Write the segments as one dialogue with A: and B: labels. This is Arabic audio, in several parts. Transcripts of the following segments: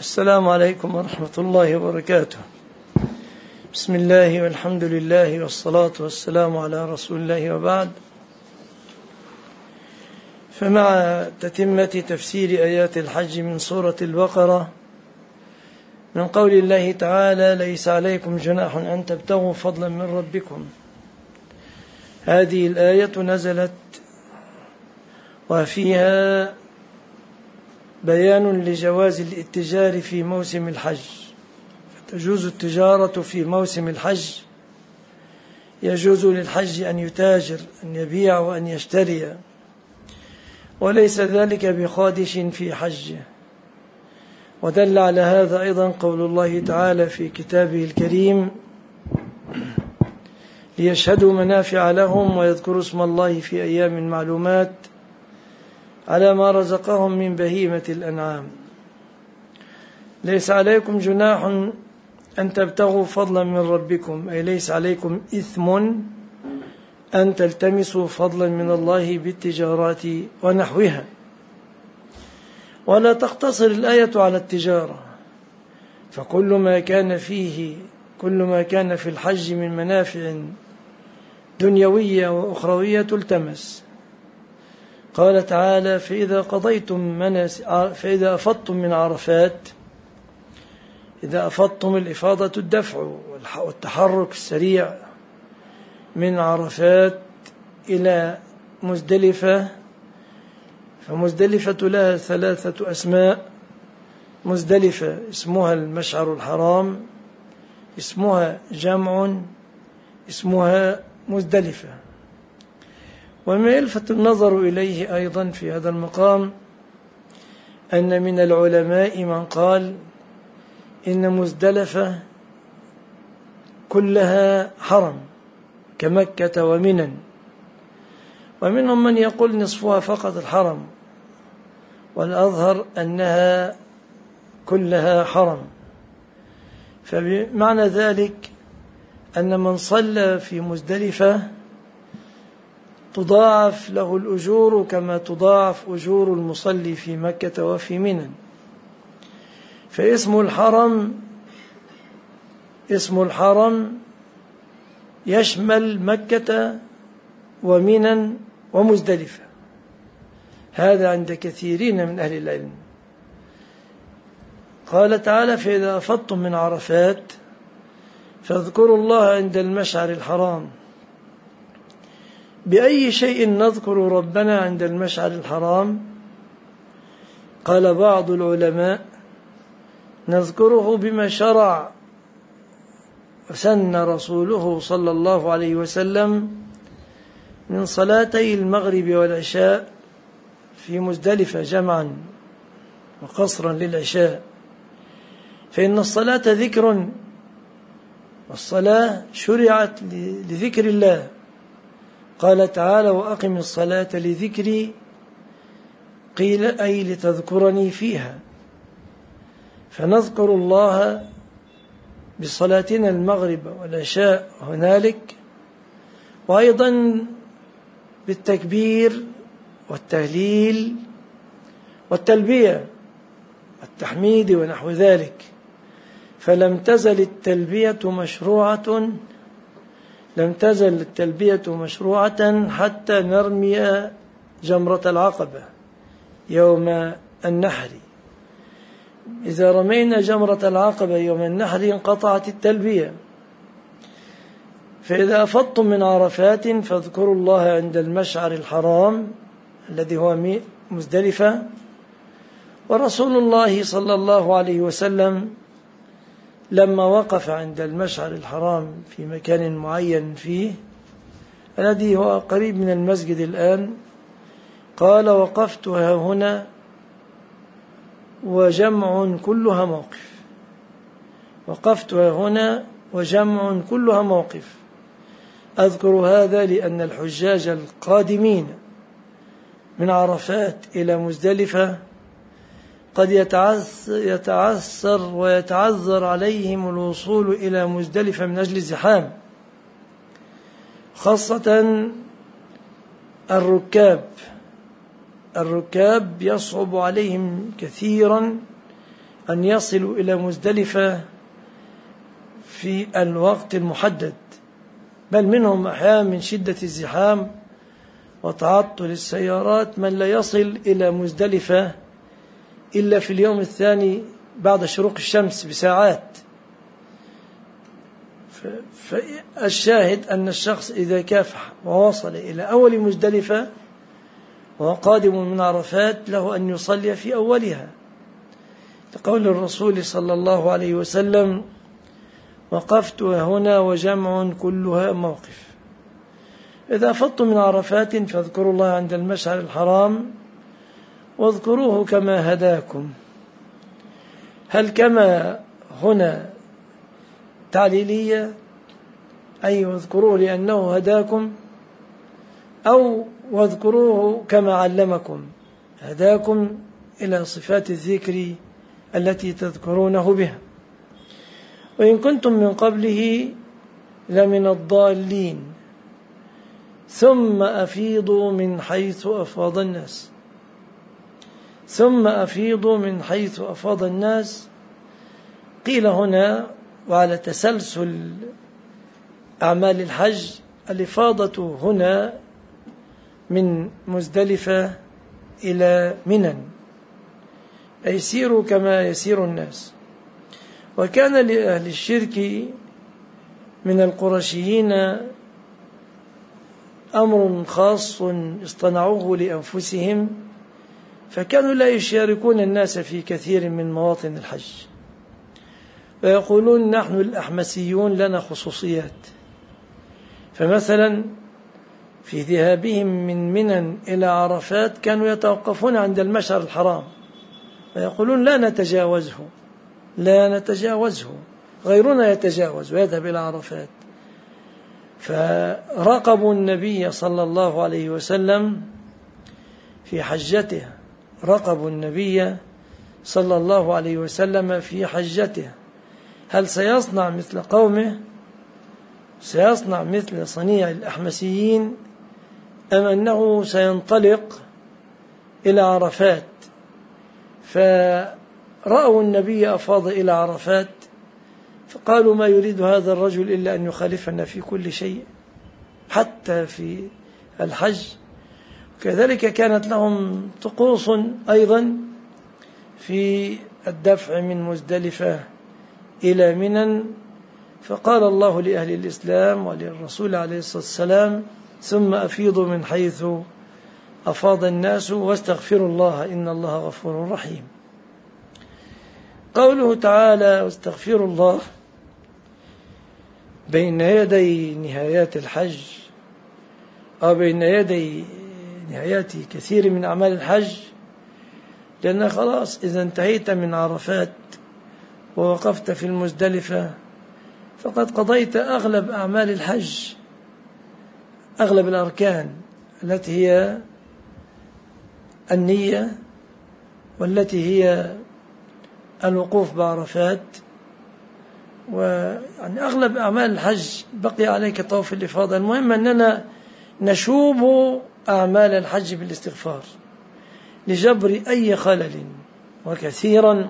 A: السلام عليكم ورحمة الله وبركاته. بسم الله والحمد لله والصلاة والسلام على رسول الله وبعد. فمع تتمة تفسير آيات الحج من سورة البقرة من قول الله تعالى: ليس عليكم جناح أن تبتغوا فضلا من ربكم. هذه الآية نزلت وفيها بيان لجواز الاتجار في موسم الحج، فتجوز التجارة في موسم الحج، يجوز للحج أن يتاجر، أن يبيع وأن يشتري، وليس ذلك بخادش في حجه. ودل على هذا أيضا قول الله تعالى في كتابه الكريم: ليشهدوا منافع لهم ويذكروا اسم الله في أيام معلومات على ما رزقهم من بهيمة الأنعام. ليس عليكم جناح أن تبتغوا فضلا من ربكم، أي ليس عليكم إثم أن تلتمسوا فضلا من الله بالتجارات ونحوها. ولا تقتصر الآية على التجارة، فكل ما كان في الحج من منافع دنيوية وأخروية تلتمس. قال تعالى: فإذا أفضتم من عرفات. إذا أفضتم الإفاضة الدفع والتحرك السريع من عرفات إلى مزدلفة، فمزدلفة لها 3 أسماء: مزدلفة اسمها المشعر الحرام، اسمها جمع، اسمها مزدلفة. وما يلفت النظر إليه أيضا في هذا المقام أن من العلماء من قال إن مزدلفة كلها حرم كمكة ومنى، ومنهم من يقول نصفها فقط الحرم، والأظهر أنها كلها حرم. فبمعنى ذلك أن من صلى في مزدلفة تضاعف له الأجور كما تضاعف أجور المصلي في مكة وفي منى. فاسم الحرم يشمل مكة ومنى ومزدلفة، هذا عند كثيرين من أهل العلم. قال تعالى: فإذا أفضتم من عرفات فاذكروا الله عند المشعر الحرام. بأي شيء نذكر ربنا عند المشعر الحرام؟ قال بعض العلماء: نذكره بما شرع وسن رسوله صلى الله عليه وسلم من صلاتي المغرب والعشاء في مزدلفة جمعا وقصرا للعشاء، فإن الصلاة ذكر، والصلاة شرعت لذكر الله. قال تعالى: وأقم الصلاة لذكري، قيل أي لتذكرني فيها. فنذكر الله بصلاتنا المغرب والعشاء هنالك، وأيضا بالتكبير والتهليل والتلبية والتحميد ونحو ذلك. فلم تزل التلبية مشروعة حتى نرمي جمرة العقبة يوم النحر. إذا رمينا جمرة العقبة يوم النحر انقطعت التلبية. فإذا أفضتم من عرفات فاذكروا الله عند المشعر الحرام الذي هو مزدلفة. ورسول الله صلى الله عليه وسلم لما وقف عند المشعر الحرام في مكان معين فيه، الذي هو قريب من المسجد الآن، قال: وقفت هنا وجمع كلها موقف. وقفت هنا وجمع كلها موقف. أذكر هذا لأن الحجاج القادمين من عرفات إلى مزدلفة قد يتعسر ويتعذر عليهم الوصول إلى مزدلفة من أجل الزحام، خاصة الركاب يصعب عليهم كثيرا أن يصلوا إلى مزدلفة في الوقت المحدد، بل منهم أحيانا من شدة الزحام وتعطل السيارات من لا يصل إلى مزدلفة إلا في اليوم الثاني بعد شروق الشمس بساعات. فالشاهد أن الشخص إذا كافح ووصل إلى أول مزدلفة وهو قادم من عرفات له أن يصلي في أولها، لقول الرسول صلى الله عليه وسلم: وقفت هنا وجمع كلها موقف. إذا أفضتم من عرفات فاذكروا الله عند المشعر الحرام واذكروه كما هداكم. هل كما هنا تعليلية، أي واذكروه لأنه هداكم، أو واذكروه كما علمكم، هداكم إلى صفات الذكر التي تذكرونه بها. وإن كنتم من قبله لمن الضالين ثم أفيضوا من حيث أفاض الناس. ثم أفيضوا من حيث أفاض الناس قيل هنا وعلى تسلسل أعمال الحج، الإفاضة هنا من مزدلفة إلى منى، أي سيروا كما يسير الناس. وكان لأهل الشرك من القرشيين أمر خاص اصطنعوه لأنفسهم، فكانوا لا يشاركون الناس في كثير من مواطن الحج، ويقولون نحن الأحمسيون لنا خصوصيات. فمثلا في ذهابهم من منى إلى عرفات كانوا يتوقفون عند المشعر الحرام ويقولون لا نتجاوزه، غيرنا يتجاوز ويذهب إلى عرفات. فرقبوا النبي صلى الله عليه وسلم في حجته، رقبوا النبي صلى الله عليه وسلم في حجته، هل سيصنع مثل قومه، سيصنع مثل صنيع الأحمسيين، أم أنه سينطلق إلى عرفات؟ فرأوا النبي أفاض إلى عرفات فقالوا ما يريد هذا الرجل إلا أن يخالفنا في كل شيء حتى في الحج. كذلك كانت لهم طقوس أيضا في الدفع من مزدلفة إلى منى، فقال الله لأهل الإسلام وللرسول عليه الصلاة والسلام: ثم أفيضوا من حيث أفاض الناس واستغفروا الله إن الله غفور رحيم. قوله تعالى واستغفروا الله بين يدي نهايات الحج أو بين يدي نهايات كثير من أعمال الحج، لأن خلاص إذا انتهيت من عرفات ووقفت في المزدلفة فقد قضيت أغلب أعمال الحج، أغلب الأركان التي هي النية والتي هي الوقوف بعرفات، ويعني أغلب أعمال الحج بقي عليك طواف الإفاضة. المهم أننا نشوب أعمال الحج بالاستغفار لجبر أي خلل، وكثيرا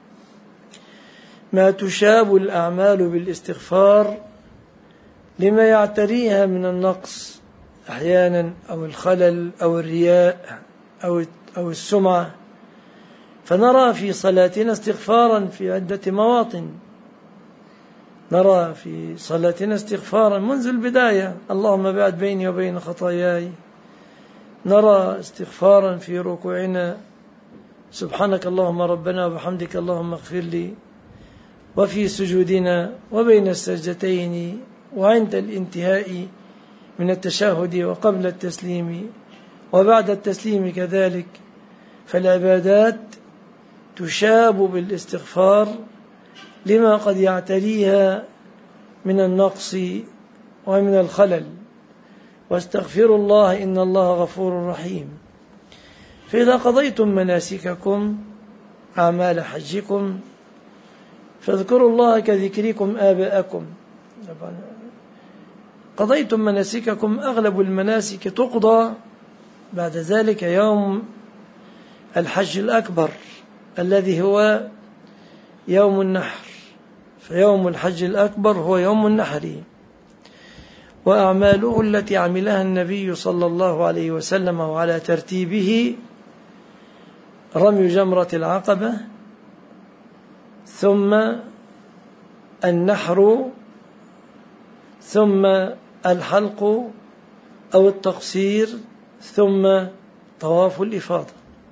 A: ما تشاب الأعمال بالاستغفار لما يعتريها من النقص أحيانا أو الخلل أو الرياء أو السمعة. فنرى في صلاتنا استغفارا في عدة مواطن، نرى في صلاتنا استغفارا منذ البداية: اللهم بعد بيني وبين خطاياي. نرى استغفارا في ركوعنا: سبحانك اللهم ربنا وبحمدك اللهم اغفر لي. وفي سجودنا وبين السجدتين وعند الانتهاء من التشهد وقبل التسليم وبعد التسليم كذلك. فالعبادات تشاب بالاستغفار لما قد يعتريها من النقص ومن الخلل. واستغفروا الله إن الله غفور رحيم. فإذا قضيتم مناسككم أعمال حجكم فاذكروا الله كذكركم آباءكم. قضيتم مناسككم، أغلب المناسك تقضى بعد ذلك يوم الحج الأكبر الذي هو يوم النحر، فيوم الحج الأكبر هو يوم النحر. وأعماله التي عملها النبي صلى الله عليه وسلم وعلى ترتيبه: رمي جمرة العقبة، ثم النحر، ثم الحلق أو التقصير، ثم طواف الإفاضة.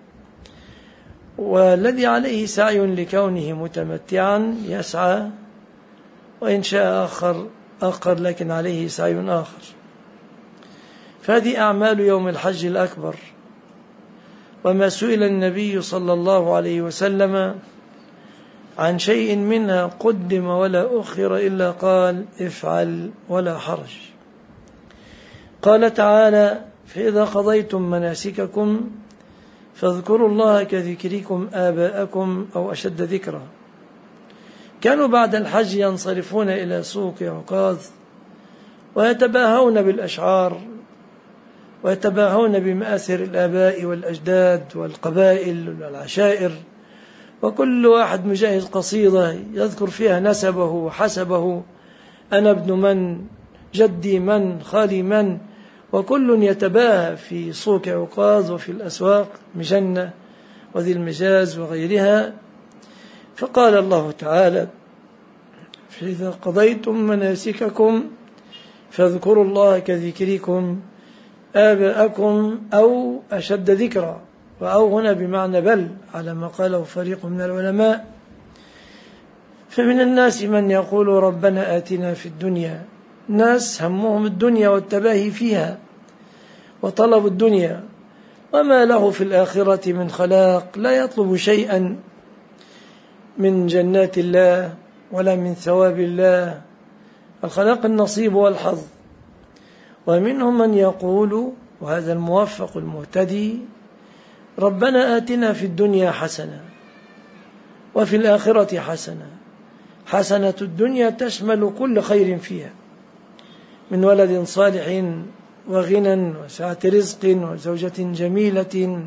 A: والذي عليه سعي لكونه متمتعا يسعى، وإن شاء آخر لكن عليه سعي آخر. فهذه أعمال يوم الحج الأكبر. وما سئل النبي صلى الله عليه وسلم عن شيء منها قدم ولا أخر إلا قال: افعل ولا حرج. قال تعالى: فإذا قضيتم مناسككم فاذكروا الله كذكركم آباءكم أو أشد ذكرا. كانوا بعد الحج ينصرفون إلى سوق عكاظ ويتباهون بالأشعار ويتباهون بمآثر الآباء والأجداد والقبائل والعشائر، وكل واحد مجهز قصيدة يذكر فيها نسبه وحسبه: أنا ابن من، جدي من، خالي من. وكل يتباهى في سوق عكاظ وفي الأسواق مجنة وذي المجاز وغيرها. فقال الله تعالى: فإذا قضيتم مناسككم فاذكروا الله كذكركم آباءكم أو أشد ذكرا. وأو هنا بمعنى بل، على ما قاله فريق من العلماء. فمن الناس من يقول: ربنا آتنا في الدنيا. ناس همهم الدنيا والتباهي فيها وطلب الدنيا، وما له في الآخرة من خلاق، لا يطلب شيئا من جنات الله ولا من ثواب الله. الخلاق النصيب والحظ. ومنهم من يقول، وهذا الموفق المهتدي: ربنا آتنا في الدنيا حسنة وفي الآخرة حسنة. حسنة الدنيا تشمل كل خير فيها، من ولد صالح وغنى وسعة رزق وزوجة جميلة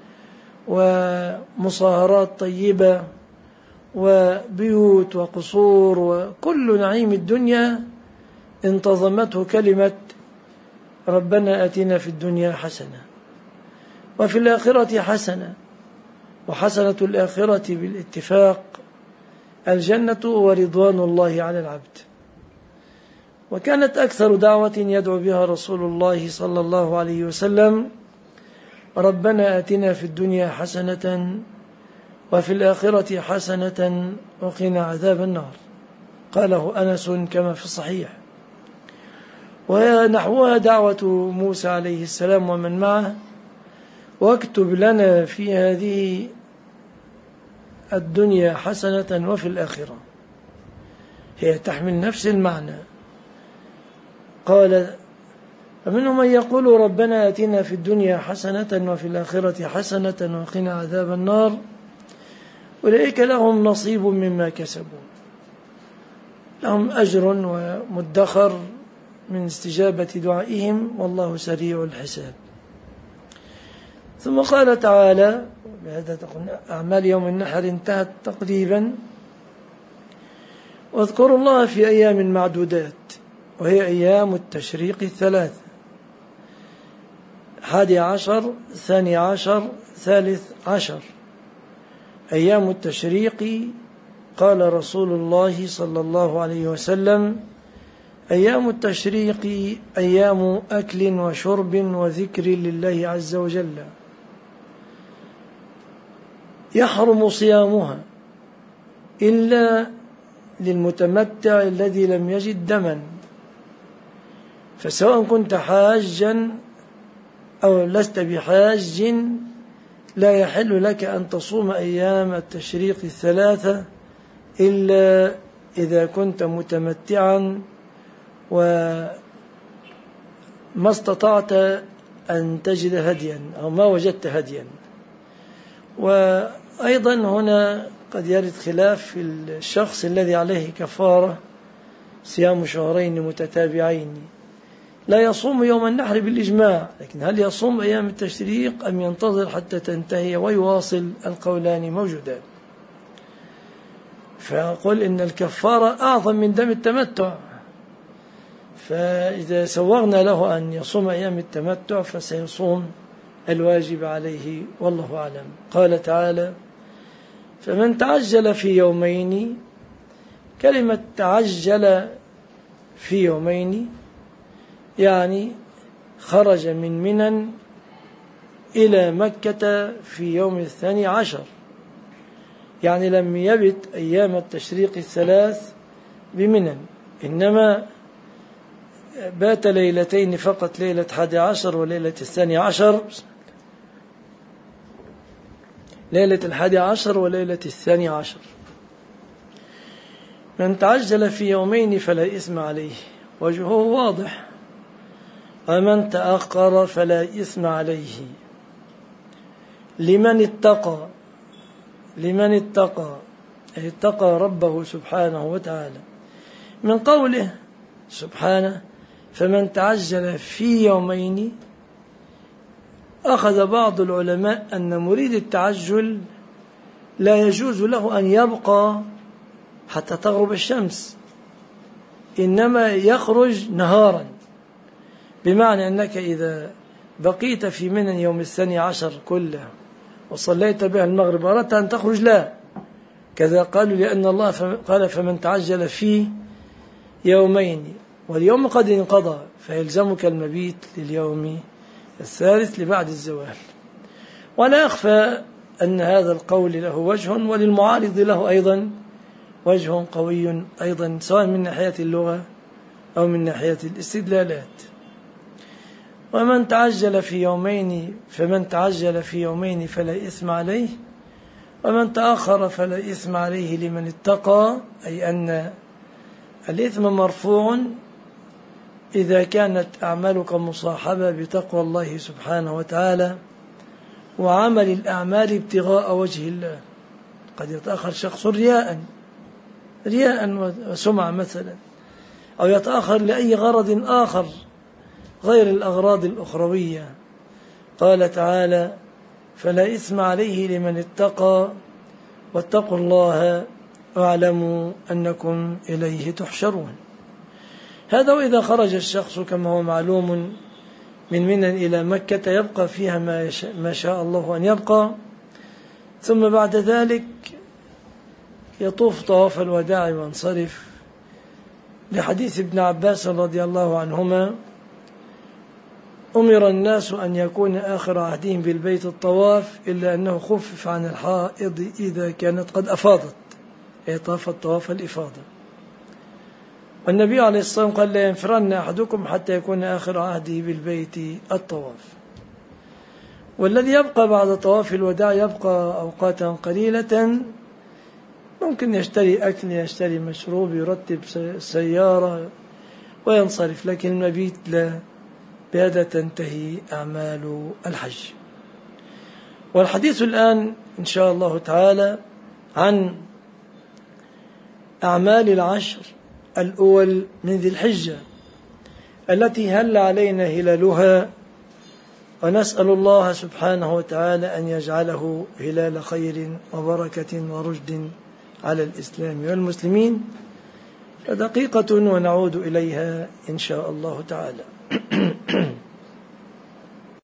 A: ومصاهرات طيبة وبيوت وقصور، وكل نعيم الدنيا انتظمته كلمة ربنا آتنا في الدنيا حسنة وفي الآخرة حسنة. وحسنة الآخرة بالاتفاق الجنة ورضوان الله على العبد. وكانت أكثر دعوة يدعو بها رسول الله صلى الله عليه وسلم: ربنا آتنا في الدنيا حسنة وفي الآخرة حسنة وقنا عذاب النار. قاله أنس كما في الصحيح. ونحوها دعوة موسى عليه السلام ومن معه: واكتب لنا في هذه الدنيا حسنة وفي الآخرة. هي تحمل نفس المعنى. قال: فمنهم من يقول ربنا آتنا في الدنيا حسنة وفي الآخرة حسنة وقنا عذاب النار. أولئك لهم نصيب مما كسبوا، لهم أجر ومدخر من استجابة دعائهم، والله سريع الحساب. ثم قال تعالى: بهذا تكون أعمال يوم النحر انتهت تقريبا. واذكروا الله في أيام معدودات، وهي أيام التشريق 3: 11 12 13. أيام التشريق قال رسول الله صلى الله عليه وسلم: أيام التشريق أيام أكل وشرب وذكر لله عز وجل، يحرم صيامها إلا للمتمتع الذي لم يجد دما. فسواء كنت حاجا أو لست بحاج لا يحل لك أن تصوم أيام التشريق 3 إلا إذا كنت متمتعا وما استطعت أن تجد هديا أو ما وجدت هديا. وأيضا هنا قد يرد خلاف في الشخص الذي عليه كفارة صيام شهرين متتابعين، لا يصوم يوم النحر بالإجماع، لكن هل يصوم أيام التشريق أم ينتظر حتى تنتهي ويواصل؟ القولان موجودان. فأقول إن الكفارة أعظم من دم التمتع، فإذا سوغنا له أن يصوم أيام التمتع فسيصوم الواجب عليه، والله أعلم. قال تعالى: فمن تعجل في يومين. كلمة تعجل في يومين يعني خرج من منى إلى مكة في يوم 12، يعني لم يبت أيام التشريق الثلاث بمنى، إنما بات ليلتين فقط، ليلة 11 وليلة 12، ليلة 11 وليلة 12. من تعجل في يومين فلا إثم عليه، وجهه واضح. ومن تأخر فلا إثم عليه، لمن اتقى. لمن اتقى أي اتقى ربه سبحانه وتعالى. من قوله سبحانه: فمن تعجل في يومين، أخذ بعض العلماء أن مريد التعجل لا يجوز له أن يبقى حتى تغرب الشمس، إنما يخرج نهارا، بمعنى أنك إذا بقيت في منى يوم 12 كله وصليت بها المغرب أردت أن تخرج، لا، كذا قالوا، لأن الله قال: فمن تعجل في يومين، واليوم قد انقضى، فيلزمك المبيت لليوم الثالث لبعد الزوال. ولا يخفى أن هذا القول له وجه، وللمعارض له أيضا وجه قوي أيضا، سواء من ناحية اللغة أو من ناحية الاستدلالات. ومن تعجل في يومين، فمن تعجل في يومين فلا إثم عليه، ومن تأخر فلا إثم عليه لمن اتقى، أي أن الإثم مرفوع إذا كانت أعمالك مصاحبة بتقوى الله سبحانه وتعالى وعمل الأعمال ابتغاء وجه الله. قد يتأخر شخص رياء وسمعة مثلا، أو يتأخر لأي غرض آخر غير الأغراض الأخروية. قال تعالى: فلا إثم عليه لمن اتقى واتقوا الله واعلموا أنكم إليه تحشرون. هذا وإذا خرج الشخص كما هو معلوم من منى إلى مكة يبقى فيها ما شاء الله أن يبقى، ثم بعد ذلك يطوف طواف الوداع وينصرف، لحديث ابن عباس رضي الله عنهما: أمر الناس أن يكون آخر عهدهم بالبيت الطواف، إلا أنه خفف عن الحائض إذا كانت قد أفاضت، أي طافت طواف الإفاضة. والنبي عليه الصلاة والسلام قال: لا ينفرن أحدكم حتى يكون آخر عهده بالبيت الطواف. والذي يبقى بعد طواف الوداع يبقى أوقاتا قليلة، ممكن يشتري أكل، يشتري مشروب، يرتب سيارة وينصرف، لكن المبيت لا، بهذا تنتهي أعمال الحج. والحديث الآن إن شاء الله تعالى عن أعمال العشر الأول من ذي الحجة التي هل علينا هلالها، ونسأل الله سبحانه وتعالى أن يجعله هلال خير وبركة ورشد على الإسلام والمسلمين. فدقيقة ونعود إليها إن شاء الله تعالى.